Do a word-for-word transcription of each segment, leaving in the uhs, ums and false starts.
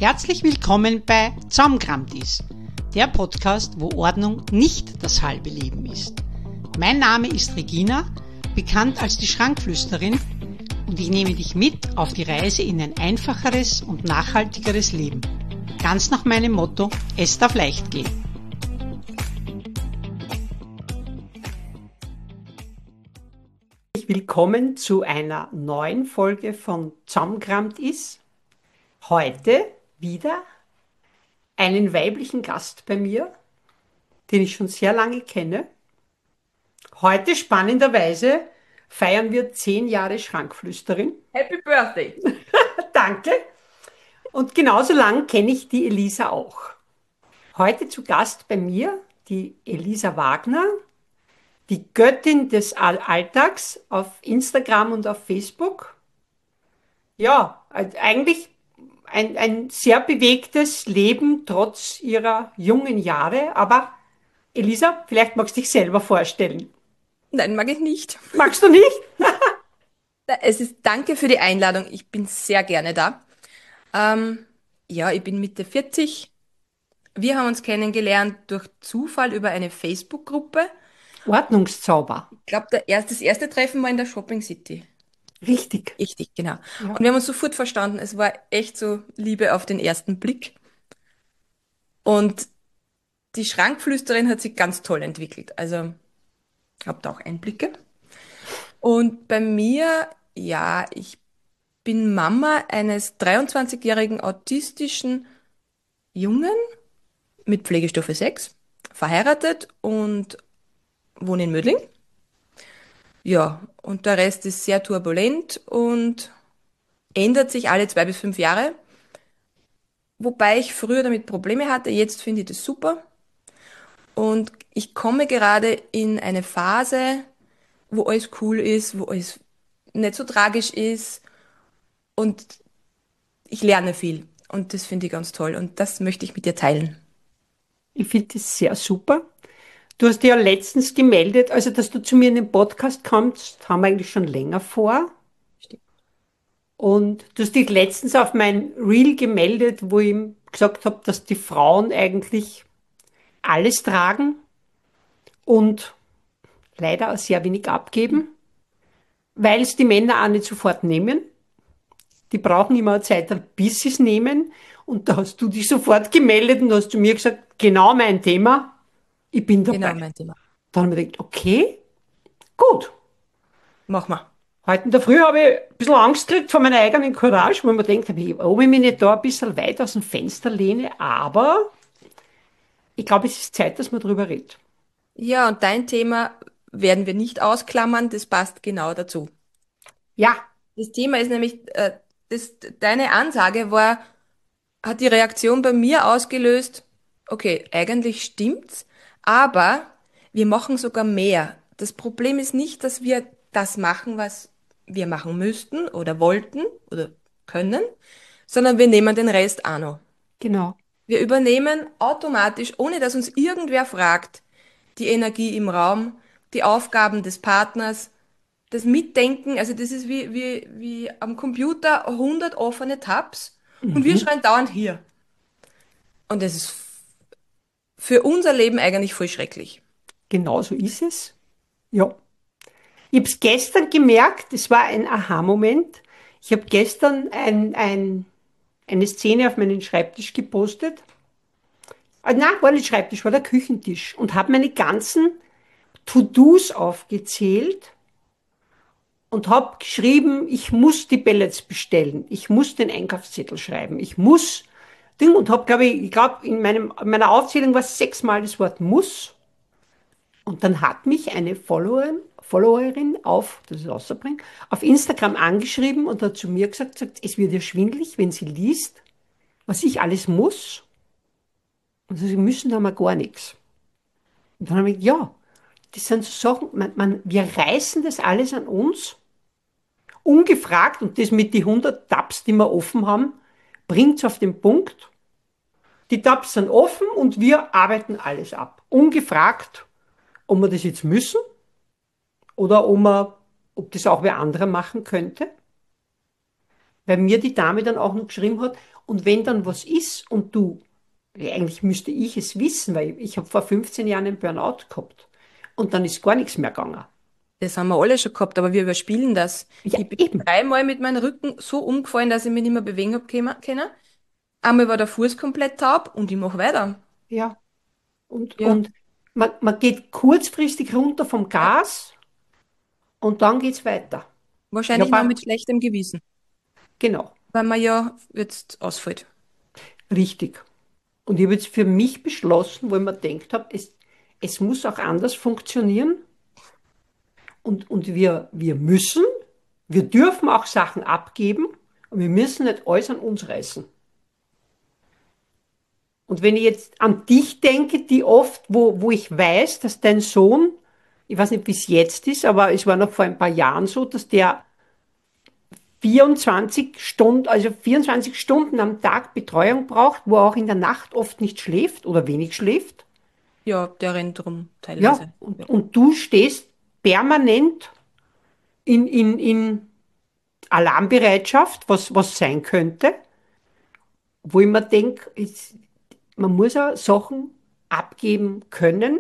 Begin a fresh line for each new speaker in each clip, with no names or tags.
Herzlich willkommen bei Zaumkramt ist, der Podcast, wo Ordnung nicht das halbe Leben ist. Mein Name ist Regina, bekannt als die Schrankflüsterin, und ich nehme dich mit auf die Reise in ein einfacheres und nachhaltigeres Leben. Ganz nach meinem Motto, es darf leicht gehen. Willkommen zu einer neuen Folge von Zaumkramt ist. Heute wieder einen weiblichen Gast bei mir, den ich schon sehr lange kenne. Heute spannenderweise feiern wir zehn Jahre Schrankflüsterin.
Happy Birthday!
Danke. Und genauso lang kenne ich die Elisa auch. Heute zu Gast bei mir die Elisa Wagner, die Göttin des All- Alltags auf Instagram und auf Facebook. Ja, also eigentlich ein, ein sehr bewegtes Leben trotz ihrer jungen Jahre. Aber Elisa, vielleicht magst du dich selber vorstellen.
Nein, mag ich nicht.
Magst du nicht?
Es ist, danke für die Einladung. Ich bin sehr gerne da. Ähm, ja, ich bin Mitte vierzig. Wir haben uns kennengelernt durch Zufall über eine Facebook-Gruppe.
Ordnungszauber.
Ich glaube, der erste, das erste Treffen war in der Shopping City.
Richtig.
Richtig, genau.
Ja.
Und wir haben uns sofort verstanden. Es war echt so Liebe auf den ersten Blick. Und die Schrankflüsterin hat sich ganz toll entwickelt. Also, habt auch Einblicke. Und bei mir, ja, ich bin Mama eines dreiundzwanzigjährigen autistischen Jungen mit Pflegestufe sechs, verheiratet und wohne in Mödling. Ja, und der Rest ist sehr turbulent und ändert sich alle zwei bis fünf Jahre. Wobei ich früher damit Probleme hatte, jetzt finde ich das super. Und ich komme gerade in eine Phase, wo alles cool ist, wo alles nicht so tragisch ist und ich lerne viel. Und das finde ich ganz toll und das möchte ich mit dir teilen.
Ich finde das sehr super. Du hast dir ja letztens gemeldet, also dass du zu mir in den Podcast kommst, haben wir eigentlich schon länger vor.
Stimmt.
Und du hast dich letztens auf mein Reel gemeldet, wo ich ihm gesagt habe, dass die Frauen eigentlich alles tragen und leider auch sehr wenig abgeben, weil es die Männer auch nicht sofort nehmen. Die brauchen immer eine Zeit, bis sie es nehmen. Und da hast du dich sofort gemeldet und hast zu mir gesagt, genau mein Thema, ich bin
Genau
dabei.
mein Thema.
Dann habe ich gedacht, okay, gut.
Mach mal.
Heute in der Früh habe ich ein bisschen Angst gekriegt vor meiner eigenen Courage, weil man denkt, ob ich ob ich mich nicht da ein bisschen weit aus dem Fenster lehne, aber ich glaube, es ist Zeit, dass man drüber redet.
Ja, und dein Thema werden wir nicht ausklammern, das passt genau dazu.
Ja,
Das Thema ist nämlich, äh, das, deine Ansage war, hat die Reaktion bei mir ausgelöst, okay, eigentlich stimmt's, aber wir machen sogar mehr. Das Problem ist nicht, dass wir das machen, was wir machen müssten oder wollten oder können, sondern wir nehmen den Rest auch noch.
genau.
Wir übernehmen automatisch, ohne dass uns irgendwer fragt, die Energie im Raum, die Aufgaben des Partners, das Mitdenken. Also das ist wie, wie, wie am Computer hundert offene Tabs und wir
Mhm.
schreien dauernd hier. Und das ist für unser Leben eigentlich voll schrecklich.
Genau so ist es. Ja. Ich habe es gestern gemerkt, es war ein Aha-Moment. Ich habe gestern ein, ein, eine Szene auf meinen Schreibtisch gepostet. Ah, nein, war nicht Schreibtisch, war der Küchentisch. Und habe meine ganzen To-Dos aufgezählt und habe geschrieben, ich muss die Pellets bestellen. Ich muss den Einkaufszettel schreiben. Ich muss Ding und habe, glaube ich, ich glaube, in meinem, in meiner Aufzählung war sechsmal das Wort muss. Und dann hat mich eine Followerin, Followerin auf, das ist außerbringen, auf Instagram angeschrieben und hat zu mir gesagt, sagt, es wird ihr schwindelig, wenn sie liest, was ich alles muss. Und sie müssen da mal gar nichts. Und dann habe ich gesagt, ja, das sind so Sachen, man, man, wir reißen das alles an uns, ungefragt, und das mit die hundert Tabs, die wir offen haben, bringt es auf den Punkt. Die Tabs sind offen und wir arbeiten alles ab. Ungefragt, ob wir das jetzt müssen oder ob, man, ob das auch wer anderer machen könnte. weil mir die Dame dann auch noch geschrieben hat, und wenn dann was ist und du, ja, eigentlich müsste ich es wissen, weil ich habe vor fünfzehn Jahren einen Burnout gehabt und dann ist gar nichts mehr gegangen.
Das haben wir alle schon gehabt, aber wir überspielen das.
Ja,
Ich bin
eben.
dreimal mit meinem Rücken so umgefallen, dass ich mich nicht mehr bewegen hab können. Einmal war der Fuß komplett taub und ich mache weiter.
Ja. Und,
Ja,
und man, man geht kurzfristig runter vom
ja.
Gas und dann geht's weiter. Ja,
Wahrscheinlich noch
aber
mit schlechtem Gewissen,
genau,
weil man ja jetzt ausfällt.
richtig. Und ich habe jetzt für mich beschlossen, wo ich mir gedacht habe, es, es muss auch anders funktionieren und, und wir, wir müssen, wir dürfen auch Sachen abgeben und wir müssen nicht alles an uns reißen. Und wenn ich jetzt an dich denke, die oft, wo, wo ich weiß, dass dein Sohn, ich weiß nicht, wie es jetzt ist, aber es war noch vor ein paar Jahren so, dass der vierundzwanzig Stunden, also vierundzwanzig Stunden am Tag Betreuung braucht, wo er auch in der Nacht oft nicht schläft oder wenig schläft.
Ja, der rennt rum,
Ja,
teilweise. Ja.
und, und du stehst permanent in, in, in Alarmbereitschaft, was, was sein könnte, wo ich mir denke, man muss auch Sachen abgeben können.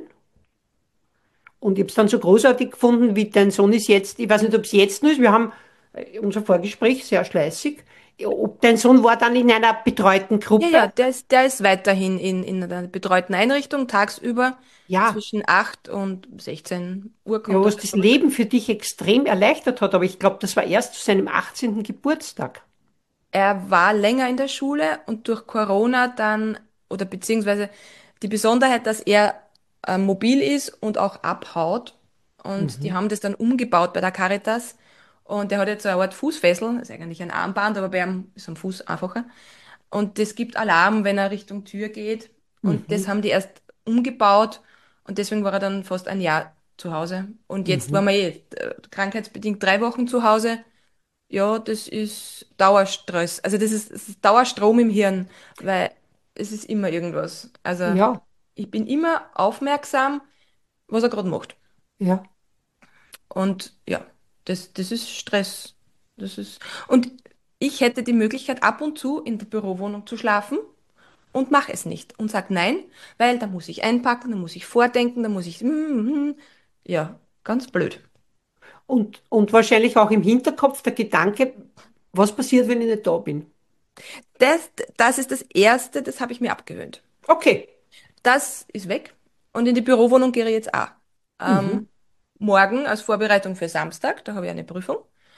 Und ich habe es dann so großartig gefunden, wie dein Sohn ist jetzt, ich weiß nicht, ob es jetzt noch ist, wir haben äh, unser Vorgespräch sehr schleißig, ob dein Sohn war dann in einer betreuten
Ja,
Gruppe.
ja, der ist, der ist weiterhin in, in einer betreuten Einrichtung, tagsüber
Ja,
zwischen acht und sechzehn Uhr
ja,
kommt er
was
wieder
das
zurück.
Leben für dich extrem erleichtert hat, aber ich glaube, das war erst zu seinem achtzehnten Geburtstag.
Er war länger in der Schule und durch Corona dann, oder beziehungsweise die Besonderheit, dass er äh, mobil ist und auch abhaut. Und die
Mhm.
haben das dann umgebaut bei der Caritas. Und der hat jetzt so eine Art Fußfessel, das ist eigentlich ein Armband, aber bei ihm ist am Fuß einfacher. Und das gibt Alarm, wenn er Richtung Tür geht. Und das
Mhm.
haben die erst umgebaut. Und deswegen war er dann fast ein Jahr zu Hause. Und jetzt waren
Mhm.
wir eh äh, krankheitsbedingt drei Wochen zu Hause. Ja, das ist Dauerstress. Also das ist, das ist Dauerstrom im Hirn, weil es ist immer irgendwas. Also
Ja,
ich bin immer aufmerksam, was er gerade macht.
ja,
Und ja, das, das ist Stress. Das ist, und ich hätte die Möglichkeit, ab und zu in der Bürowohnung zu schlafen und mache es nicht und sage nein, weil da muss ich einpacken, da muss ich vordenken, da muss ich, mm, mm. Ja, ganz blöd.
und, und wahrscheinlich auch im Hinterkopf der Gedanke, was passiert, wenn ich nicht da bin?
Das, das ist das Erste, das habe ich mir abgewöhnt.
Okay.
Das ist weg. Und in die Bürowohnung gehe ich jetzt auch.
Mhm.
Ähm, morgen als Vorbereitung für Samstag, da habe ich eine Prüfung.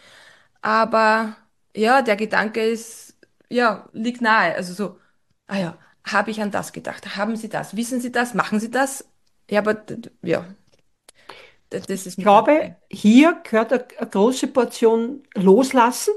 Aber ja, der Gedanke ist, ja, liegt nahe. Also so, ah ja, habe ich an das gedacht? Haben Sie das? Wissen Sie das? Machen Sie das? Ja, aber d- d- ja, d- das
Ich
ist mit der.
glaube, hier gehört eine, eine große Portion Loslassen,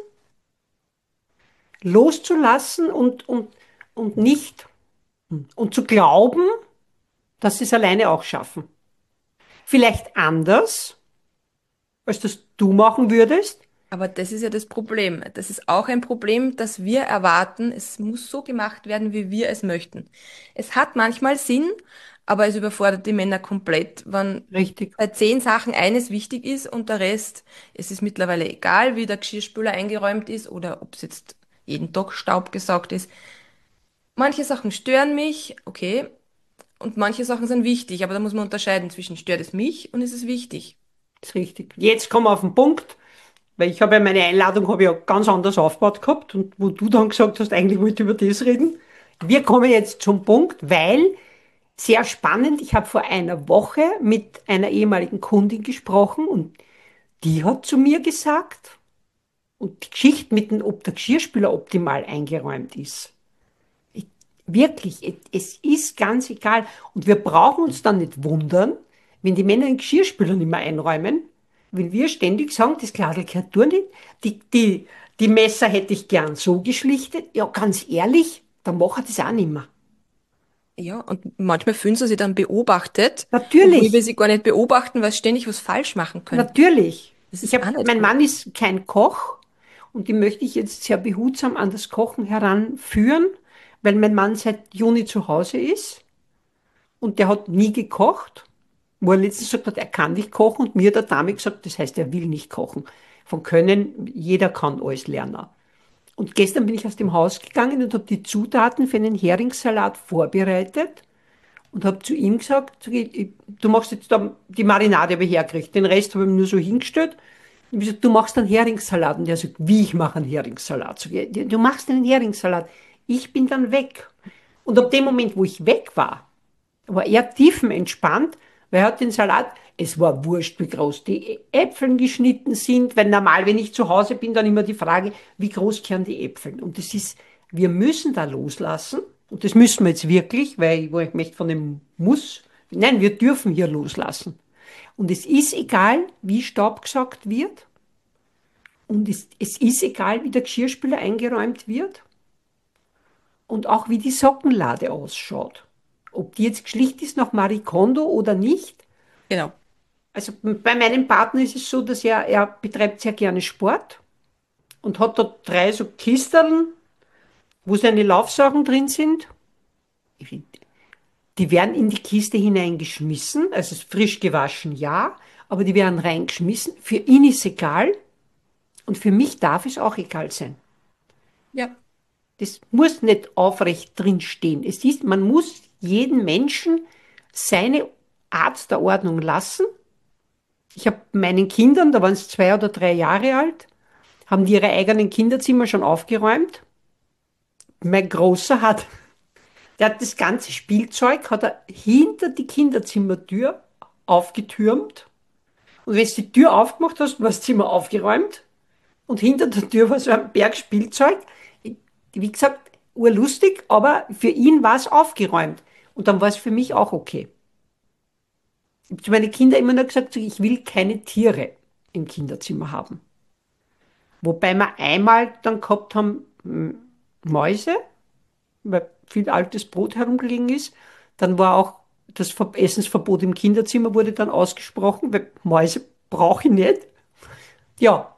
loszulassen und, und, und nicht, und zu glauben, dass sie es alleine auch schaffen. Vielleicht anders, als das du machen würdest.
Aber das ist ja das Problem. Das ist auch ein Problem, dass wir erwarten, es muss so gemacht werden, wie wir es möchten. Es hat manchmal Sinn, aber es überfordert die Männer komplett, wenn
Richtig.
bei zehn Sachen eines wichtig ist und der Rest, es ist mittlerweile egal, wie der Geschirrspüler eingeräumt ist oder ob es jetzt jeden Tag Staub gesaugt ist. Manche Sachen stören mich, okay, und manche Sachen sind wichtig, aber da muss man unterscheiden zwischen stört es mich und ist es wichtig.
Das ist richtig. Jetzt kommen wir auf den Punkt, weil ich habe ja meine Einladung habe ich ja ganz anders aufgebaut gehabt und wo du dann gesagt hast, eigentlich wollte ich über das reden. Wir kommen jetzt zum Punkt, weil sehr spannend, ich habe vor einer Woche mit einer ehemaligen Kundin gesprochen und die hat zu mir gesagt, und die Geschichte mit dem, ob der Geschirrspüler optimal eingeräumt ist. Ich, wirklich, es es ist ganz egal. Und wir brauchen uns dann nicht wundern, wenn die Männer den Geschirrspüler nicht mehr einräumen, wenn wir ständig sagen, das Glasl gehört durch nicht, die, die, die Messer hätte ich gern so geschlichtet. Ja, ganz ehrlich, dann mache ich das auch nicht mehr.
Ja, und manchmal fühlen sie sich dann beobachtet, obwohl wir
Natürlich,
sie gar nicht beobachten, weil sie ständig was falsch machen könnten.
natürlich.
Das
Ich
ist
habe,
auch nicht
mein
gut.
Mann ist kein Koch und die möchte ich jetzt sehr behutsam an das Kochen heranführen, weil mein Mann seit Juni zu Hause ist und der hat nie gekocht. Wo er letztens gesagt hat, er kann nicht kochen und mir hat der Dame gesagt, das heißt, er will nicht kochen. Von Können, jeder kann alles lernen. Und gestern bin ich aus dem Haus gegangen und habe die Zutaten für einen Heringssalat vorbereitet und habe zu ihm gesagt, sag ich, ich- du machst jetzt da die Marinade habe ich hergekriegt, den Rest habe ich mir nur so hingestellt. Und ich gesagt, du machst einen Heringssalat. Und der sagt, wie ich mache einen Heringssalat? Sag ich, du machst einen Heringssalat. Ich bin dann weg. Und ab dem Moment, wo ich weg war, war er tiefenentspannt, weil er hat den Salat, es war wurscht, wie groß die Äpfel geschnitten sind, weil normal, wenn ich zu Hause bin, dann immer die Frage, wie groß kehren die Äpfel? Und das ist, wir müssen da loslassen, und das müssen wir jetzt wirklich, weil ich, wo ich möchte von dem Muss, nein, wir dürfen hier loslassen. Und es ist egal, wie Staub gesaugt wird, und es, es ist egal, wie der Geschirrspüler eingeräumt wird, und auch wie die Sockenlade ausschaut. Ob die jetzt geschlicht ist nach Marie Kondo oder nicht.
Genau.
Also bei meinem Partner ist es so, dass er, er betreibt sehr gerne Sport und hat dort drei so Kisteln, wo seine Laufsachen drin sind. Die werden in die Kiste hineingeschmissen, also frisch gewaschen, ja, aber die werden reingeschmissen. Für ihn ist egal und für mich darf es auch egal sein.
Ja.
Das muss nicht aufrecht drin stehen. Es ist, man muss jeden Menschen seine Art der Ordnung lassen. Ich habe meinen Kindern, da waren es zwei oder drei Jahre alt, haben die ihre eigenen Kinderzimmer schon aufgeräumt. Mein Großer hat, der hat das ganze Spielzeug, hat er hinter die Kinderzimmertür aufgetürmt. Und wenn du die Tür aufgemacht hast, war das Zimmer aufgeräumt. Und hinter der Tür war so ein Berg Spielzeug. Wie gesagt, urlustig, aber für ihn war es aufgeräumt. Und dann war es für mich auch okay. Ich habe zu meinen Kindern immer nur gesagt, so, ich will keine Tiere im Kinderzimmer haben. Wobei wir einmal dann gehabt haben, m, Mäuse, weil viel altes Brot herumgelegen ist. Dann war auch das Ver- Essensverbot im Kinderzimmer wurde dann ausgesprochen, weil Mäuse brauche ich nicht. Ja,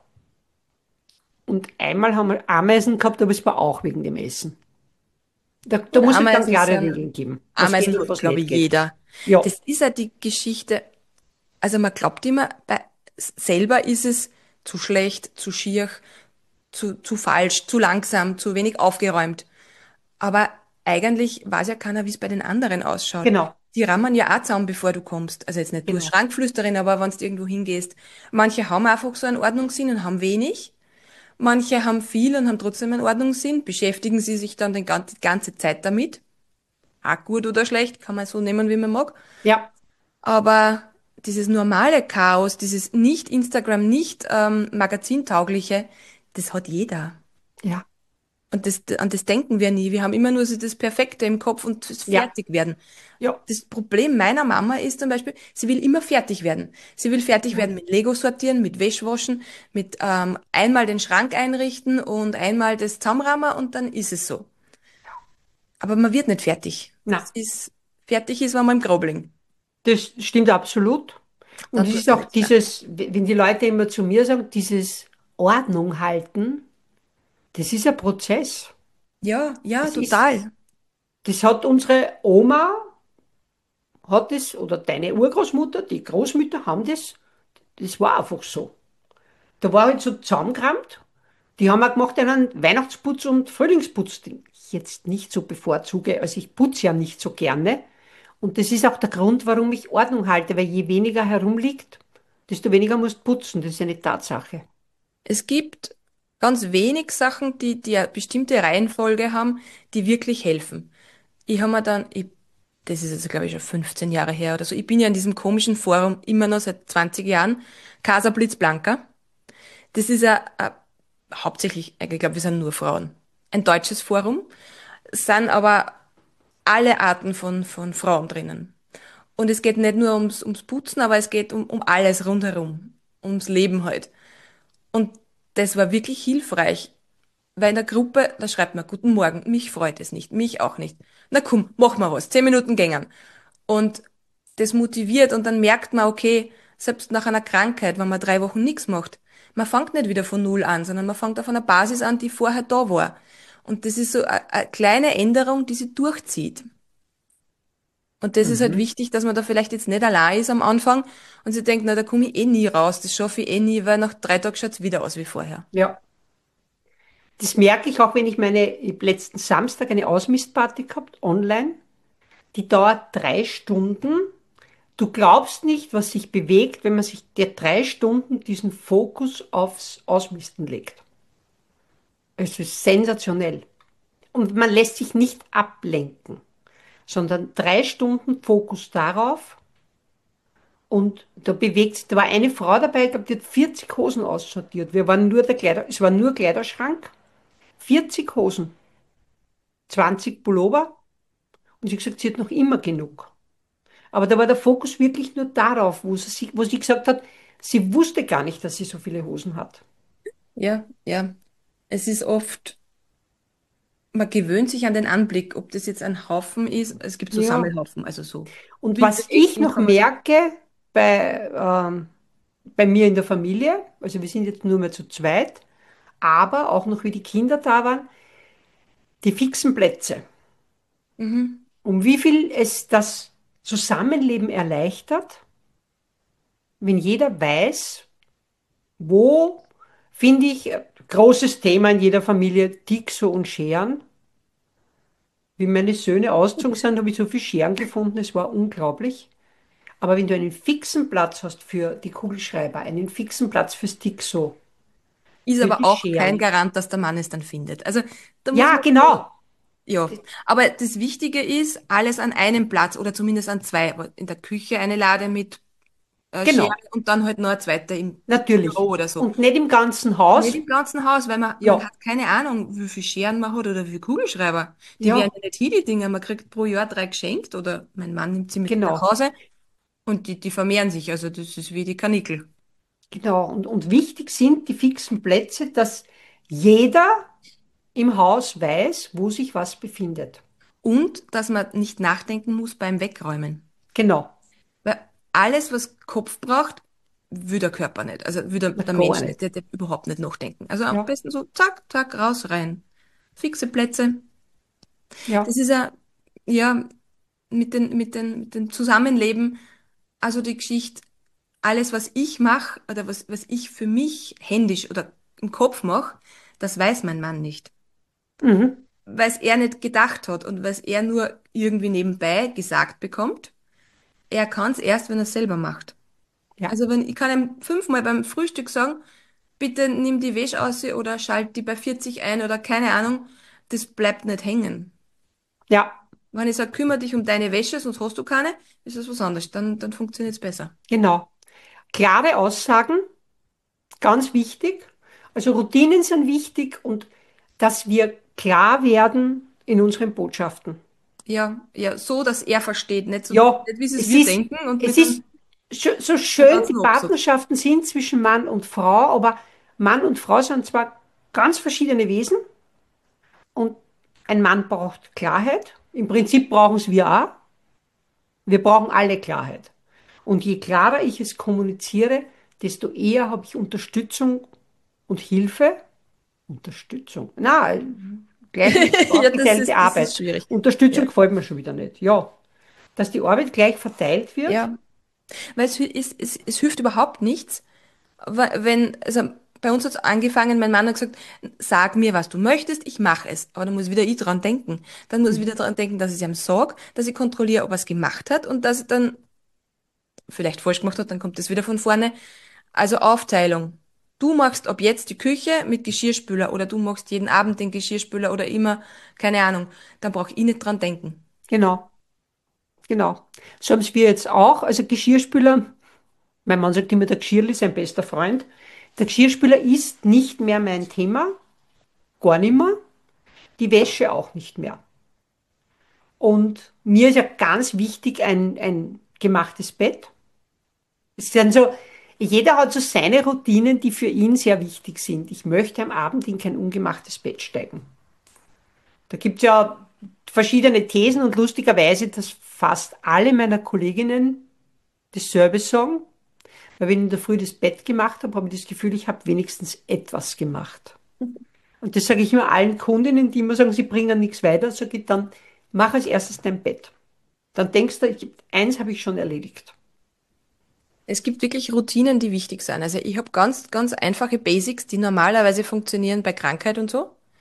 und einmal haben wir Ameisen gehabt, aber es war auch wegen dem Essen. Da, da
Und
muss es dann
Ameisen
klare Regeln
sind,
geben, was
Ameisen
geht und
hat,
was
glaube
nicht
ich,
geht.
jeder.
Ja,
Das ist ja die Geschichte. Also man glaubt immer, bei selber ist es zu schlecht, zu schier, zu, zu falsch, zu langsam, zu wenig aufgeräumt. Aber eigentlich weiß ja keiner, wie es bei den anderen ausschaut.
genau,
Die rammern ja auch zusammen, bevor du kommst. Also jetzt nicht du als
genau.
Schrankflüsterin, aber wenn du irgendwo hingehst. Manche haben einfach so einen Ordnungssinn und haben wenig. Manche haben viel und haben trotzdem einen Ordnungssinn, beschäftigen sie sich dann die ganze ganze Zeit damit. Auch gut oder schlecht, kann man so nehmen, wie man mag.
Ja,
Aber dieses normale Chaos, dieses nicht Instagram, nicht ähm, magazintaugliche, das hat jeder.
ja,
Und das, an das denken wir nie. Wir haben immer nur so das Perfekte im Kopf und das
ja,
Fertigwerden.
ja,
Das Problem meiner Mama ist zum Beispiel, sie will immer fertig werden. Sie will fertig
ja,
werden mit Lego sortieren, mit Wäschwaschen, mit ähm, einmal den Schrank einrichten und einmal das Zusammenrahmen und dann ist es so. Aber man wird nicht fertig. Das
na,
ist, fertig ist, wenn man im Grobling.
das stimmt absolut. Und
Dann
es ist
tust du
auch
nichts mehr.
dieses, wenn die Leute immer zu mir sagen, dieses Ordnung halten, das ist ein Prozess.
Ja, ja,
Das ist,
total.
das hat unsere Oma, hat es, oder deine Urgroßmutter, die Großmütter haben das, das war einfach so. Da war halt so zusammengerammt. Die haben auch gemacht einen Weihnachtsputz und Frühlingsputz, den ich jetzt nicht so bevorzuge. Also ich putze ja nicht so gerne. Und das ist auch der Grund, warum ich Ordnung halte, weil je weniger herumliegt, desto weniger musst du putzen. Das ist eine Tatsache.
Es gibt ganz wenig Sachen, die, die eine bestimmte Reihenfolge haben, die wirklich helfen. Ich habe mir dann, ich, das ist jetzt glaube ich schon fünfzehn Jahre her oder so, ich bin ja in diesem komischen Forum immer noch seit zwanzig Jahren, Casa Blitz Blanca. Das ist ja äh, hauptsächlich, ich glaube, wir sind nur Frauen. Ein deutsches Forum, es sind aber alle Arten von, von Frauen drinnen. Und es geht nicht nur ums, ums Putzen, aber es geht um, um alles rundherum. Ums Leben halt. Und das war wirklich hilfreich. Weil in der Gruppe, da schreibt man, guten Morgen, mich freut es nicht, mich auch nicht. Na komm, mach mal was, zehn Minuten gängern. Und das motiviert und dann merkt man, okay, selbst nach einer Krankheit, wenn man drei Wochen nichts macht, man fängt nicht wieder von Null an, sondern man fängt auf einer Basis an, die vorher da war. Und das ist so eine, eine kleine Änderung, die sich durchzieht. Und das ist halt
Mhm.
wichtig, dass man da vielleicht jetzt nicht allein ist am Anfang und sie denkt, na, da komme ich eh nie raus, das schaffe ich eh nie, weil nach drei Tagen schaut's wieder aus wie vorher.
Ja. Das merke ich auch, wenn ich meine, ich hab letzten Samstag eine Ausmistparty gehabt, online. Die dauert drei Stunden. Du glaubst nicht, was sich bewegt, wenn man sich der drei Stunden diesen Fokus aufs Ausmisten legt. Es ist sensationell. Und man lässt sich nicht ablenken, sondern drei Stunden Fokus darauf. Und da bewegt sich, da war eine Frau dabei, ich glaube, die hat vierzig Hosen aussortiert. Wir waren nur der Kleider, es war nur Kleiderschrank, vierzig Hosen, zwanzig Pullover und sie hat gesagt, sie hat noch immer genug. Aber da war der Fokus wirklich nur darauf, wo sie, wo sie gesagt hat, sie wusste gar nicht, dass sie so viele Hosen hat.
Ja, ja. Es ist oft, man gewöhnt sich an den Anblick, ob das jetzt ein Haufen ist. Es gibt so
Ja.
Sammelhaufen, also so
Und was ich
Winterdecken
noch
kann man sagen.
merke bei, ähm, bei mir in der Familie, also wir sind jetzt nur mehr zu zweit, aber auch noch wie die Kinder da waren, die fixen Plätze.
Mhm.
Um wie viel es das Zusammenleben erleichtert, wenn jeder weiß, wo, finde ich, äh, großes Thema in jeder Familie, Dixo und Scheren. Wie meine Söhne ausgezogen sind, habe ich so viel Scheren gefunden, es war unglaublich. Aber wenn du einen fixen Platz hast für die Kugelschreiber, einen fixen Platz fürs Dixo,
Ist
für
aber
die
auch kein
Scheren.
Garant, dass der Mann es dann findet. Also da muss
Ja,
man schon,
genau.
ja. Aber das Wichtige ist, alles an einem Platz oder zumindest an zwei. Aber in der Küche eine Lade mit äh, Schere
Genau.
und dann halt noch eine zweite im Büro
Natürlich.
oder so.
Und nicht im ganzen
Nicht
Haus.
im ganzen Haus, weil man, man
Ja,
hat keine Ahnung, wie viel Scheren man hat oder wie viele Kugelschreiber. Die werden
ja,
ja nicht hin, die Dinger. Man kriegt pro Jahr drei geschenkt oder mein Mann nimmt sie mit nach
genau.
Hause und die, die vermehren sich. Also das ist wie die Karnickel.
Genau. Und, und wichtig sind die fixen Plätze, dass jeder im Haus weiß, wo sich was befindet.
Und dass man nicht nachdenken muss beim Wegräumen.
Genau.
Weil alles, was Kopf braucht, will der Körper nicht. Also will der,
Na,
der
gar
Mensch nicht.
nicht.
Der, der überhaupt nicht nachdenken. Also am
Ja,
besten so zack, zack, raus, rein. Fixe Plätze. Das
ja.
ist ja, ja, mit den, mit den, mit dem Zusammenleben, also die Geschichte, alles, was ich mache oder was, was ich für mich händisch oder im Kopf mache, das weiß mein Mann nicht.
Mhm.
Weil es er nicht gedacht hat und weil es er nur irgendwie nebenbei gesagt bekommt. Er kann es erst, wenn er es selber macht.
Ja,
Also wenn ich kann ihm fünfmal beim Frühstück sagen, bitte nimm die Wäsche aus oder schalt die bei vierzig ein oder keine Ahnung, das bleibt nicht hängen.
ja,
Wenn ich sage, kümmere dich um deine Wäsche, sonst hast du keine, ist das was anderes. Dann, dann funktioniert es besser.
genau. Klare Aussagen, ganz wichtig. Also Routinen sind wichtig und dass wir klar werden in unseren Botschaften.
Ja, ja, so, dass er versteht, nicht so,
Ja,
nicht wie es
es
wir
ist,
denken und
es
mit einem
ist scho- so
dem
schön, die
ganzen Rucksack.
Partnerschaften sind zwischen Mann und Frau, aber Mann und Frau sind zwar ganz verschiedene Wesen und ein Mann braucht Klarheit. Im Prinzip brauchen es wir auch. Wir brauchen alle Klarheit. Und je klarer ich es kommuniziere, desto eher habe ich Unterstützung und Hilfe. Unterstützung. Na, gleich
Ja, das
aufgeteilte
ist, das ist
Arbeit.
schwierig.
Unterstützung
Ja,
gefällt mir schon wieder nicht. Ja, dass die Arbeit gleich verteilt wird.
ja. Weil es, hü- es, es, es hilft überhaupt nichts, wa- wenn, also bei uns hat es angefangen, mein Mann hat gesagt, sag mir, was du möchtest, ich mache es. Aber dann muss wieder ich dran denken. Dann muss ich wieder
Mhm.
dran denken, dass ich es ihm sage, dass ich kontrolliere, ob er es gemacht hat und dass er dann vielleicht falsch gemacht hat, dann kommt es wieder von vorne. Also Aufteilung. Du machst ab jetzt die Küche mit Geschirrspüler oder du machst jeden Abend den Geschirrspüler oder immer, keine Ahnung. Dann brauche ich nicht dran denken.
Genau, genau. So haben es wir jetzt auch. Also Geschirrspüler, mein Mann sagt immer, der Geschirrl ist sein bester Freund. Der Geschirrspüler ist nicht mehr mein Thema, gar nicht mehr. Die Wäsche auch nicht mehr. Und mir ist ja ganz wichtig ein, ein gemachtes Bett. Es sind so, jeder hat so seine Routinen, die für ihn sehr wichtig sind. Ich möchte am Abend in kein ungemachtes Bett steigen. Da gibt es ja verschiedene Thesen und lustigerweise, dass fast alle meiner Kolleginnen dasselbe sagen. Weil wenn ich in der Früh das Bett gemacht habe, habe ich das Gefühl, ich habe wenigstens etwas gemacht. Und das sage ich immer allen Kundinnen, die immer sagen, sie bringen nichts weiter, sage ich dann, mach als erstes dein Bett. Dann denkst du, ich, eins habe ich schon erledigt.
Es gibt wirklich Routinen, die wichtig sind. Also ich habe ganz, ganz einfache Basics, die normalerweise funktionieren bei Krankheit und so.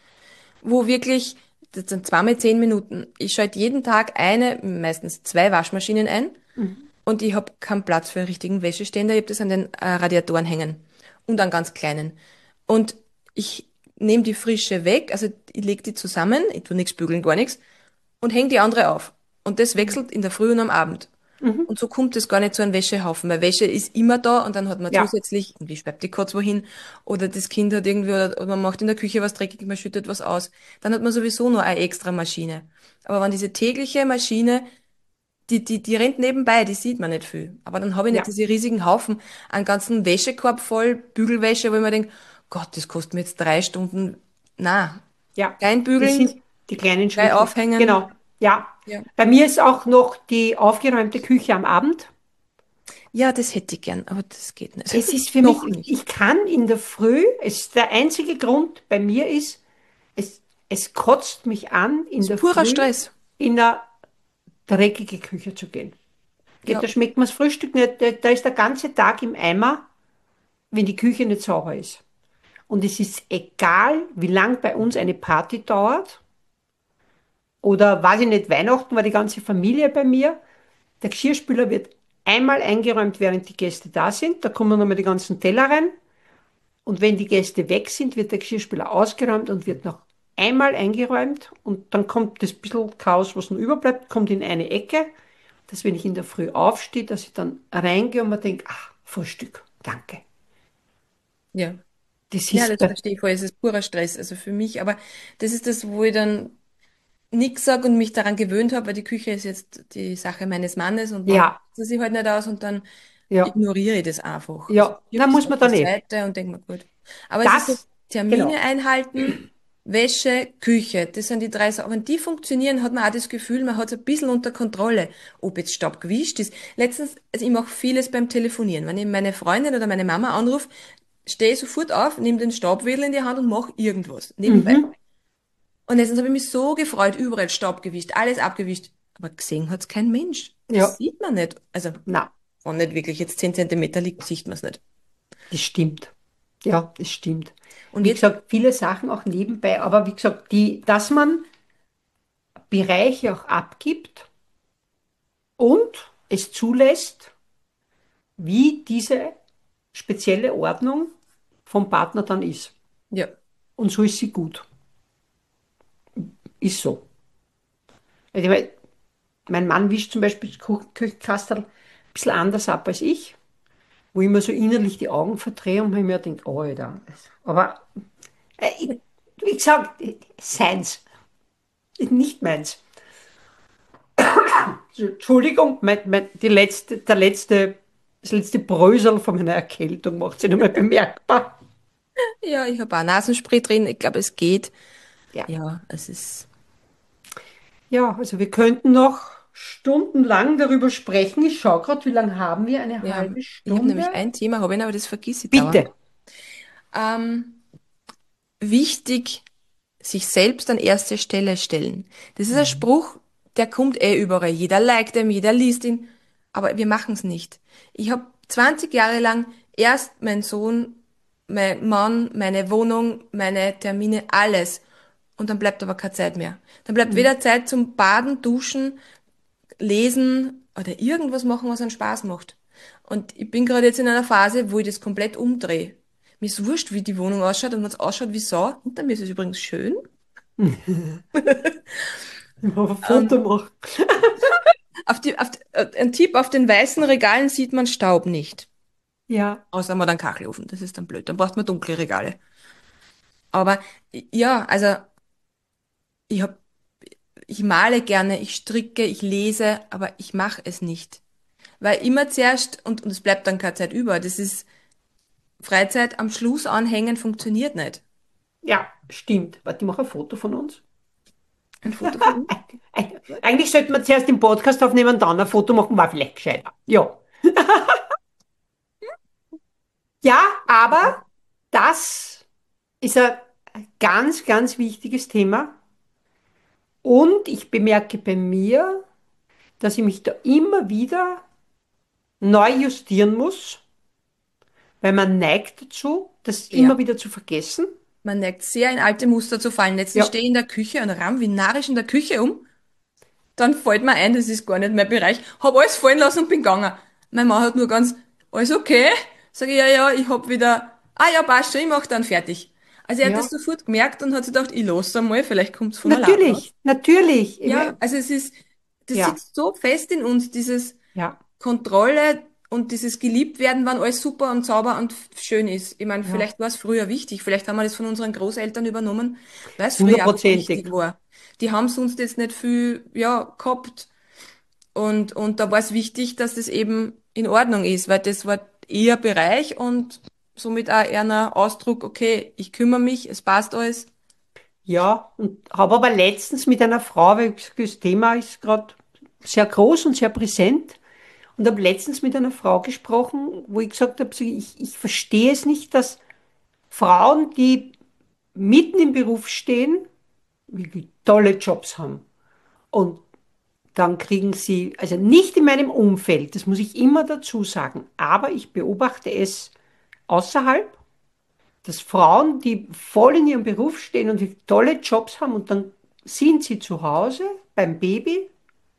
wo wirklich, das sind zweimal zehn Minuten. Ich schalte jeden Tag eine, meistens zwei Waschmaschinen ein
Mhm.
und ich habe keinen Platz für einen richtigen Wäscheständer. Ich habe das an den äh, Radiatoren hängen und an ganz kleinen. Und ich nehme die frische weg, also ich lege die zusammen, ich tu nichts bügeln, gar nichts, und hänge die andere auf. Und das
Mhm.
wechselt in der Früh und am Abend.
Mhm.
Und so kommt es gar nicht zu einem Wäschehaufen, weil Wäsche ist immer da und dann hat man
Ja,
zusätzlich, irgendwie schweibt die Katze wohin oder das Kind hat irgendwie, oder, oder man macht in der Küche was dreckig, man schüttet was aus. Dann hat man sowieso nur eine extra Maschine. Aber wenn diese tägliche Maschine, die, die, die rennt nebenbei, die sieht man nicht viel. Aber dann habe ich nicht
ja,
diese riesigen Haufen, einen ganzen Wäschekorb voll Bügelwäsche, wo ich mir denke, Gott, das kostet mir jetzt drei Stunden. Na,
ja.
klein
Das
bügeln,
sind die kleinen
gleich
Schritte.
aufhängen.
Genau. Ja.
Ja.
Bei mir ist auch noch die aufgeräumte Küche am Abend.
Ja, das hätte ich gern, aber das geht nicht.
Es ist für mich,
Noch nicht.
ich kann in der Früh, es, der einzige Grund bei mir ist, es, es kotzt mich an, in
Das ist
der
purer
Früh
Stress.
in eine dreckige Küche zu gehen. Geht,
Ja,
da schmeckt mir das Frühstück nicht, da, da ist der ganze Tag im Eimer, wenn die Küche nicht sauber ist. Und es ist egal, wie lang bei uns eine Party dauert, oder weiß ich nicht, Weihnachten war die ganze Familie bei mir. Der Geschirrspüler wird einmal eingeräumt, während die Gäste da sind. Da kommen nochmal die ganzen Teller rein. Und wenn die Gäste weg sind, wird der Geschirrspüler ausgeräumt und wird noch einmal eingeräumt. Und dann kommt das bisschen Chaos, was noch überbleibt, kommt in eine Ecke, dass wenn ich in der Früh aufstehe, dass ich dann reingehe und mir denke, ach, Frühstück, danke.
ja.
Das
Ja,
ist
das
bei,
verstehe ich voll. Es ist purer Stress, also für mich. Aber das ist das, wo ich dann nichts sage und mich daran gewöhnt habe, weil die Küche ist jetzt die Sache meines Mannes und manchmal
ja,
sieht sie halt nicht aus und dann
ja,
ignoriere ich das einfach. Also
ja,
ich schiebe
na
das
muss
auf
man
die
dann eh.
Seite und denke mir, gut. Aber es ist so,
Das,
Termine
genau.
einhalten, Wäsche, Küche, das sind die drei Sachen. Wenn die funktionieren, hat man auch das Gefühl, man hat es ein bisschen unter Kontrolle, ob jetzt Staub gewischt ist. Letztens, also ich mache vieles beim Telefonieren. Wenn ich meine Freundin oder meine Mama anrufe, stehe ich sofort auf, nehme den Staubwedel in die Hand und mache irgendwas nebenbei.
Mhm.
Und letztens habe ich mich so gefreut, überall Staub gewischt, alles abgewischt. Aber gesehen hat's kein Mensch. Das
Ja,
sieht man nicht. Also,
na,
wenn nicht wirklich jetzt zehn Zentimeter liegt, sieht man es nicht.
das stimmt. Ja, das stimmt.
Und
Wie
jetzt,
gesagt, viele Sachen auch nebenbei, aber wie gesagt, die, dass man Bereiche auch abgibt und es zulässt, wie diese spezielle Ordnung vom Partner dann ist.
ja,
Und so ist sie gut. Ist so. Also, ich mein, mein Mann wischt zum Beispiel das Kuch- Küchenkastel ein bisschen anders ab als ich, wo ich mir so innerlich die Augen verdrehe und mir denke, oh, Alter. Aber äh, ich, wie gesagt, seins, nicht meins. Entschuldigung, mein, mein, die letzte, der letzte, das letzte Brösel von meiner Erkältung macht sich nochmal bemerkbar.
ja, ich habe auch Nasenspray drin. Ich glaube, es geht.
Ja.
Ja, es ist,
Ja, also wir könnten noch stundenlang darüber sprechen. Ich schaue gerade, wie lange haben wir? Eine
wir haben,
halbe
ich habe
Stunde?
nämlich ein Thema, habe ich, aber das vergiss ich dauernd.
Bitte.
Ähm, wichtig, sich selbst an erste Stelle stellen. Das ist ein
Mhm.
Spruch, der kommt eh überall. Jeder liked ihn, jeder liest ihn, aber wir machen es nicht. Ich habe zwanzig Jahre lang erst mein Sohn, mein Mann, meine Wohnung, meine Termine, alles. Und dann bleibt aber keine Zeit mehr. Dann bleibt
Mhm.
weder Zeit zum Baden, Duschen, Lesen oder irgendwas machen, was einen Spaß macht. Und ich bin gerade jetzt in einer Phase, wo ich das komplett umdrehe. Mir ist wurscht, wie die Wohnung ausschaut und wenn es ausschaut wie Sau. Hinter mir ist es übrigens schön.
Ein Foto
Ähm,
machen.
auf die, auf, äh, ein Tipp, auf den weißen Regalen sieht man Staub nicht.
Ja,
Außer man hat einen Kachelofen. Das ist dann blöd. Dann braucht man dunkle Regale. Aber ja, also ich hab, ich male gerne, ich stricke, ich lese, aber ich mache es nicht. Weil immer zuerst, und, und es bleibt dann keine Zeit über, das ist Freizeit am Schluss anhängen funktioniert nicht.
ja, stimmt. Warte, ich mache ein Foto von uns.
Ein Foto von uns?
Eigentlich sollte man zuerst den Podcast aufnehmen und dann ein Foto machen, war vielleicht gescheiter. Ja. Ja, aber das ist ein ganz, ganz wichtiges Thema. Und ich bemerke bei mir, dass ich mich da immer wieder neu justieren muss, weil man neigt dazu, das immer
Ja,
wieder zu vergessen.
man neigt sehr in alte Muster zu fallen. Letztens
Ja,
stehe ich in der Küche und ramm wie narrisch in der Küche um. Dann fällt mir ein, das ist gar nicht mein Bereich. Hab alles fallen lassen und bin gegangen. Mein Mann hat nur ganz, alles okay? Sag ich, ja, ja, ich hab wieder, ah ja, passt schon, ich mach dann fertig. Also er hat das
ja.
sofort gemerkt und hat sich gedacht, ich lasse einmal, vielleicht kommt's von allein, ne?
Natürlich, natürlich. Ich
Ja,
mein,
also es ist, das
ja,
sitzt so fest in uns, dieses
ja,
Kontrolle und dieses Geliebtwerden, wann alles super und sauber und f- schön ist. Ich meine,
ja.
vielleicht war es früher wichtig, vielleicht haben wir das von unseren Großeltern übernommen, weil es früher einfach
Hundertprozentig.
wichtig war. Die haben sonst jetzt nicht viel, ja, gehabt. Und, und da war es wichtig, dass das eben in Ordnung ist, weil das war ihr Bereich und somit auch eher ein Ausdruck, okay, ich kümmere mich, es passt alles.
Ja, und habe aber letztens mit einer Frau, weil ich gesagt, das Thema ist gerade sehr groß und sehr präsent, und habe letztens mit einer Frau gesprochen, wo ich gesagt habe, so, ich, ich verstehe es nicht, dass Frauen, die mitten im Beruf stehen, wirklich tolle Jobs haben. Und dann kriegen sie, also nicht in meinem Umfeld, das muss ich immer dazu sagen, aber ich beobachte es außerhalb, dass Frauen, die voll in ihrem Beruf stehen und wirklich tolle Jobs haben, und dann sind sie zu Hause beim Baby,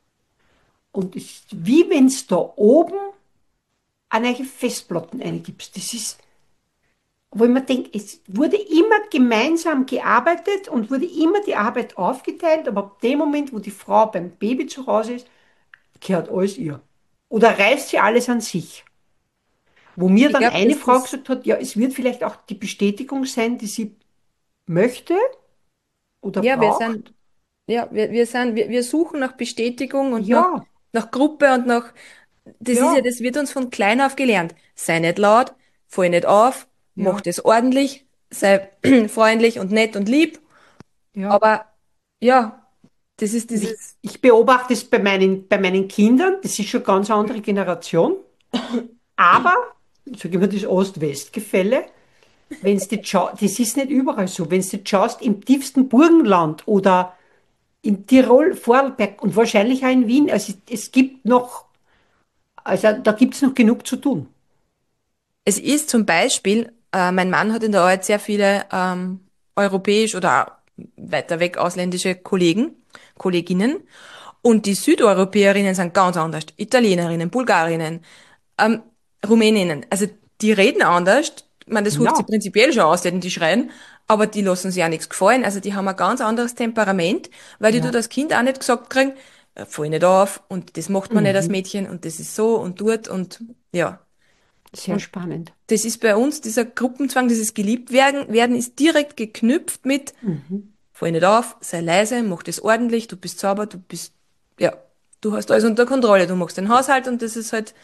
und es ist wie wenn es da oben an eine Festplatten eingibst. Das ist, wo ich mir denke, es wurde immer gemeinsam gearbeitet und wurde immer die Arbeit aufgeteilt, aber ab dem Moment, wo die Frau beim Baby zu Hause ist, gehört alles ihr. Oder reißt sie alles an sich. Wo mir
Ich
dann
glaube,
eine
dass
Frau
das,
gesagt hat, ja, es wird vielleicht auch die Bestätigung sein, die sie möchte oder
ja, wir sind,
braucht.
ja, wir, wir sind, wir, wir suchen nach Bestätigung und nach,
Ja,
nach Gruppe und nach, das ist ja,
ja,
das wird uns von klein auf gelernt. Sei nicht laut, fall nicht auf, mach
ja,
das ordentlich, sei freundlich und nett und lieb.
ja.
Aber ja, das ist
Und ich,
dieses,
ich beobachte es bei meinen, bei meinen Kindern, das ist schon eine ganz andere Generation, aber, sage ich mal, das Ost-West-Gefälle, wenn du schaust, das ist nicht überall so, wenn du schaust, im tiefsten Burgenland oder in Tirol, Vorarlberg und wahrscheinlich auch in Wien, also es gibt noch, also da gibt es noch genug zu tun.
es ist zum Beispiel, äh, mein Mann hat in der Arbeit sehr viele ähm, europäisch oder auch weiter weg ausländische Kollegen, Kolleginnen. Und die Südeuropäerinnen sind ganz anders. Italienerinnen, Bulgarinnen, ähm, Rumäninnen. Also die reden anders. Ich meine, das hört sie
Ja,
prinzipiell schon aus, denn die schreien, aber die lassen sich ja nichts gefallen. Also die haben ein ganz anderes Temperament, weil die tut
ja,
das Kind auch nicht gesagt kriegen, äh, fall nicht auf und das macht man nicht als
mhm.
Mädchen und das ist so und dort und ja.
Sehr
Und
spannend.
das ist bei uns, dieser Gruppenzwang, dieses Geliebtwerden werden ist direkt geknüpft mit,
Mhm.
fall nicht auf, sei leise, mach das ordentlich, du bist sauber, du bist, ja, du hast alles unter Kontrolle, du machst den Haushalt und das ist halt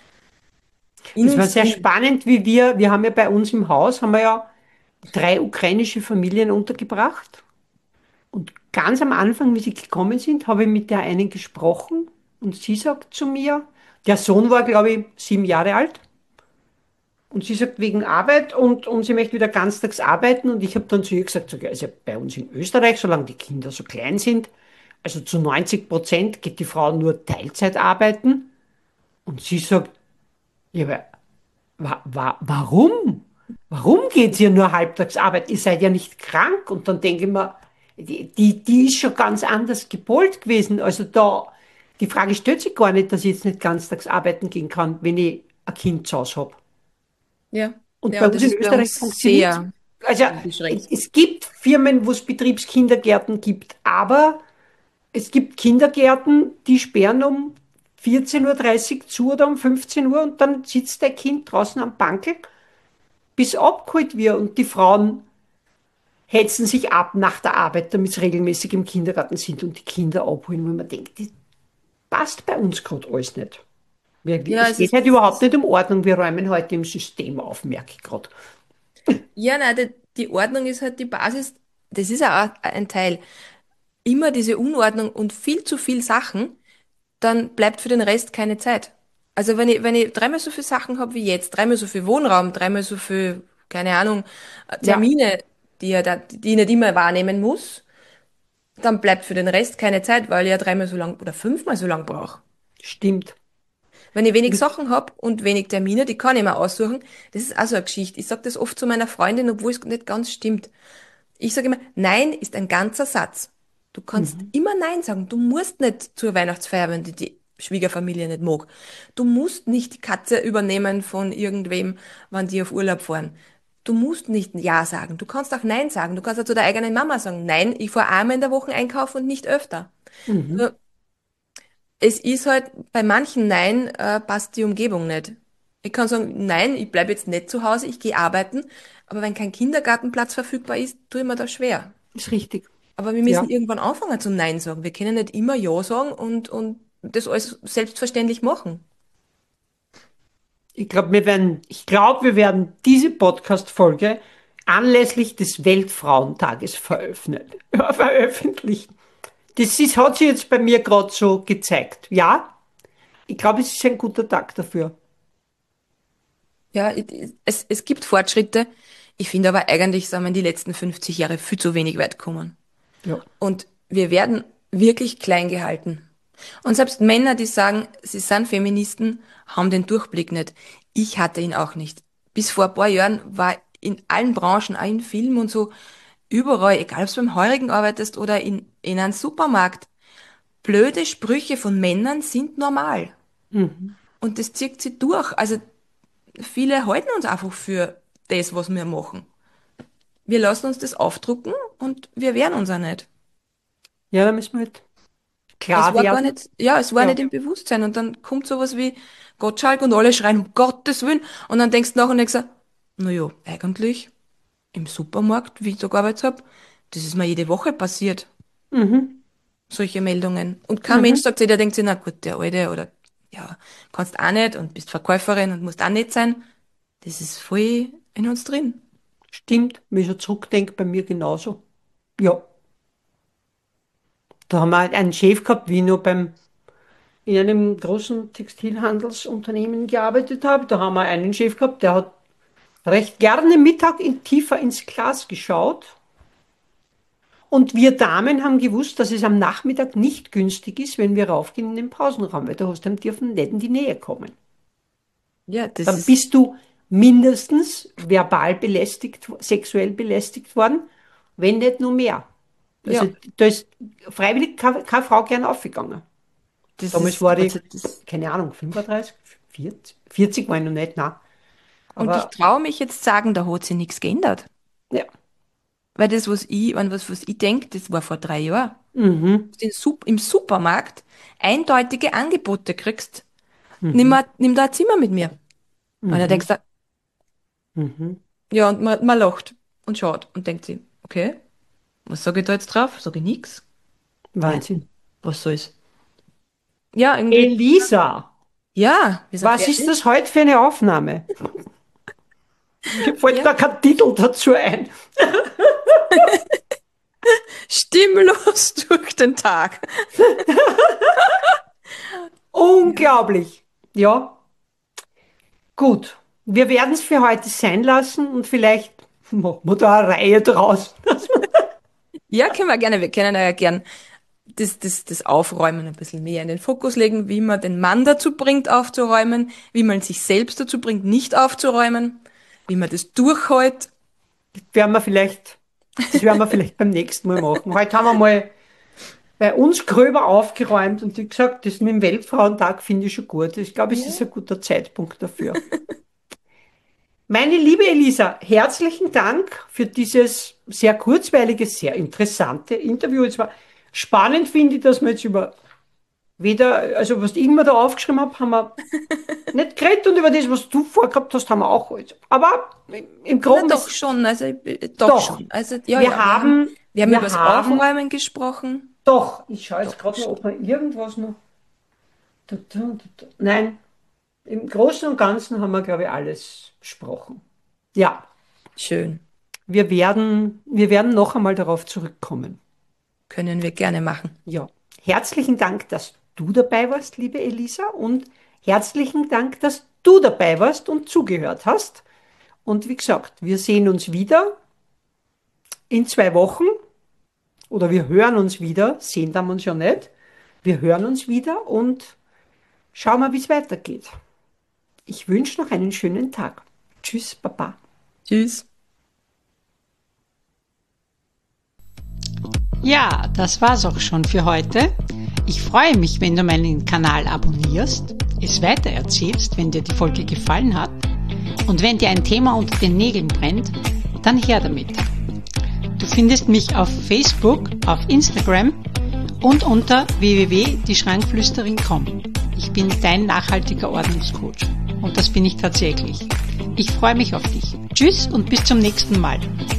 in
Das war
uns
sehr
drin.
spannend, wie wir, wir haben ja bei uns im Haus, haben wir ja drei ukrainische Familien untergebracht. Und ganz am Anfang, wie sie gekommen sind, habe ich mit der einen gesprochen, und sie sagt zu mir, der Sohn war, glaube ich, sieben Jahre alt, und sie sagt wegen Arbeit, und, und sie möchte wieder ganztags arbeiten, und ich habe dann zu ihr gesagt, so, ja, also bei uns in Österreich, solange die Kinder so klein sind, also zu neunzig Prozent geht die Frau nur Teilzeit arbeiten, und sie sagt, ja, aber wa wa warum? Warum geht ihr nur halbtags arbeiten? Ihr seid ja nicht krank. Und dann denke ich mir, die, die, die ist schon ganz anders gepolt gewesen. Also da, die Frage stellt sich gar nicht, dass ich jetzt nicht ganztags arbeiten gehen kann, wenn ich ein Kind zu Hause habe.
Ja,
Und
ja,
bei
und
uns
das
in
ist bei
Österreich
uns
funktioniert,
sehr
also
beschränkt.
es gibt Firmen, wo es Betriebskindergärten gibt, aber es gibt Kindergärten, die sperren um vierzehn Uhr dreißig zu oder um fünfzehn Uhr, und dann sitzt der Kind draußen am Bankel, bis abgeholt wird, und die Frauen hetzen sich ab nach der Arbeit, damit sie regelmäßig im Kindergarten sind und die Kinder abholen, wo man denkt, das passt bei uns gerade alles nicht.
Ja,
Es
es
geht
ist,
halt
es
überhaupt
ist,
nicht um Ordnung, wir räumen heute im System auf, merke ich gerade.
ja, nein, die, die Ordnung ist halt die Basis, das ist auch ein Teil. Immer diese Unordnung und viel zu viel Sachen, dann bleibt für den Rest keine Zeit. Also wenn ich, wenn ich dreimal so viele Sachen habe wie jetzt, dreimal so viel Wohnraum, dreimal so viel, keine Ahnung, äh,
Ja,
Termine, die, ja da, die ich nicht immer wahrnehmen muss, dann bleibt für den Rest keine Zeit, weil ich ja dreimal so lang oder fünfmal so lang brauche.
stimmt.
Wenn ich wenig Sachen hab und wenig Termine, die kann ich mir aussuchen, das ist auch so eine Geschichte. Ich sag das oft zu meiner Freundin, obwohl es nicht ganz stimmt. Ich sage immer, Nein ist ein ganzer Satz. Du kannst
Mhm.
immer Nein sagen. Du musst nicht zur Weihnachtsfeier, wenn die, die Schwiegerfamilie nicht mag. Du musst nicht die Katze übernehmen von irgendwem, wenn die auf Urlaub fahren. Du musst nicht Ja sagen. Du kannst auch Nein sagen. Du kannst auch zu der eigenen Mama sagen, nein, ich fahre einmal in der Woche einkaufen und nicht öfter.
Mhm.
Nur, es ist halt, bei manchen Nein, äh, passt die Umgebung nicht. Ich kann sagen, nein, ich bleibe jetzt nicht zu Hause, ich gehe arbeiten, aber wenn kein Kindergartenplatz verfügbar ist, tue ich mir das schwer.
Ist richtig.
Aber wir müssen
Ja.
irgendwann anfangen zum Nein sagen. Wir können nicht immer Ja sagen und, und das alles selbstverständlich machen.
Ich glaube, wir werden, ich glaube, wir werden diese Podcast-Folge anlässlich des Weltfrauentages veröffentlichen. Ja, veröffentlichen. Das ist, hat sich jetzt bei mir gerade so gezeigt. Ja, ich glaube, es ist ein guter Tag dafür.
Ja, es, es gibt Fortschritte. Ich finde aber eigentlich sind wir in die letzten fünfzig Jahre viel zu wenig weit gekommen.
Ja.
Und wir werden wirklich klein gehalten. Und selbst Männer, die sagen, sie sind Feministen, haben den Durchblick nicht. Ich hatte ihn auch nicht. Bis vor ein paar Jahren war in allen Branchen, auch in Film und so, überall, egal ob du beim Heurigen arbeitest oder in, in einem Supermarkt, blöde Sprüche von Männern sind normal.
Mhm.
Und das zieht sich durch. Also viele halten uns einfach für das, was wir machen. Wir lassen uns das aufdrucken und wir wehren uns auch nicht.
Ja, da müssen wir halt
Es
klar
war gar
werden.
nicht, ja, es war
Ja.
nicht im Bewusstsein. Und dann kommt sowas wie Gottschalk und alle schreien, um Gottes Willen. Und dann denkst du nachher und denkst, na ja, eigentlich im Supermarkt, wie ich da gearbeitet habe, das ist mir jede Woche passiert,
Mhm.
solche Meldungen. Und kein Mensch
Mhm.
sagt sich, der denkt sich, na gut, der Alte oder ja, kannst auch nicht und bist Verkäuferin und musst auch nicht sein. Das ist voll in uns drin.
Stimmt, wenn ich so zurückdenke, bei mir genauso. Ja, da haben wir halt einen Chef gehabt, wie ich noch beim, in einem großen Textilhandelsunternehmen gearbeitet habe. Da haben wir einen Chef gehabt, der hat recht gerne Mittag in, tiefer ins Glas geschaut. Und wir Damen haben gewusst, dass es am Nachmittag nicht günstig ist, wenn wir raufgehen in den Pausenraum, weil da hast du dem dürfen nicht in die Nähe kommen.
Ja, das
Dann
ist,
bist du mindestens verbal belästigt, sexuell belästigt worden, wenn nicht nur mehr. Also
ja,
da ist freiwillig keine, keine Frau gern aufgegangen.
das
Damals
ist,
war
also
ich,
das,
keine Ahnung, fünfunddreißig, vierzig, vierzig war ich noch nicht, nein.
und ich
Aber
traue mich jetzt sagen, da hat sich nichts geändert.
ja,
Weil das, was ich, an was, was ich denke, das war vor drei Jahren.
mhm,
Den Sup Im Supermarkt eindeutige Angebote kriegst, nimm,
mhm,
mal, nimm da ein Zimmer mit mir. Und dann denkst
mhm,
du,
mhm.
ja, und man, man lacht und schaut und denkt sich, okay, was sage ich da jetzt drauf? Sage ich nix? Nein,
Wahnsinn.
was soll's? Ja, irgendwie,
Elisa,
ja, wir sind
was ist
fertig.
das heute für eine Aufnahme? Mir fällt
Ja,
da kein Titel dazu ein.
stimmlos durch den Tag. Ja.
Unglaublich. Ja, gut. Wir werden es für heute sein lassen und vielleicht machen wir da eine Reihe draus.
Ja, können wir gerne. Wir können ja gern das, das, das Aufräumen ein bisschen mehr in den Fokus legen, wie man den Mann dazu bringt, aufzuräumen, wie man sich selbst dazu bringt, nicht aufzuräumen, wie man das durchhält.
Werden wir vielleicht, das werden wir vielleicht beim nächsten Mal machen. Heute haben wir mal bei uns gröber aufgeräumt und wie gesagt, das mit dem Weltfrauentag finde ich schon gut. Ich glaube, es
Ja.
ist ein guter Zeitpunkt dafür. Meine liebe Elisa, herzlichen Dank für dieses sehr kurzweilige, sehr interessante Interview. Es war spannend, finde ich, dass wir jetzt über weder, also was ich mir da aufgeschrieben habe, haben wir nicht geredet und über das, was du vorgehabt hast, haben wir auch heute. Aber im
Na
Groben
doch
ist
schon, also äh, doch
doch.
schon. Also ja,
Wir
ja, wir haben,
haben,
wir haben über
wir
das
haben
Aufräumen gesprochen.
doch, ich schaue jetzt
Doch
gerade mal,
schon.
ob wir irgendwas noch. Da, da, da, da. Nein, im Großen und Ganzen haben wir, glaube ich, alles besprochen. Ja,
Schön.
wir werden, wir werden noch einmal darauf zurückkommen.
Können wir gerne machen.
Ja, herzlichen Dank, dass du dabei warst, liebe Elisa, und herzlichen Dank, dass du dabei warst und zugehört hast. Und wie gesagt, wir sehen uns wieder in zwei Wochen oder wir hören uns wieder, sehen wir uns ja nicht. Wir hören uns wieder und Schauen wir, wie es weitergeht. Ich wünsche noch einen schönen Tag. Tschüss, Baba.
Tschüss.
Ja, das war's auch schon für heute. Ich freue mich, wenn du meinen Kanal abonnierst, es weitererzählst, wenn dir die Folge gefallen hat. Und wenn dir ein Thema unter den Nägeln brennt, dann her damit. Du findest mich auf Facebook, auf Instagram und unter w w w punkt die schrankflüsterin punkt com. Ich bin dein nachhaltiger Ordnungscoach. Und das bin ich tatsächlich. Ich freue mich auf dich. Tschüss und bis zum nächsten Mal.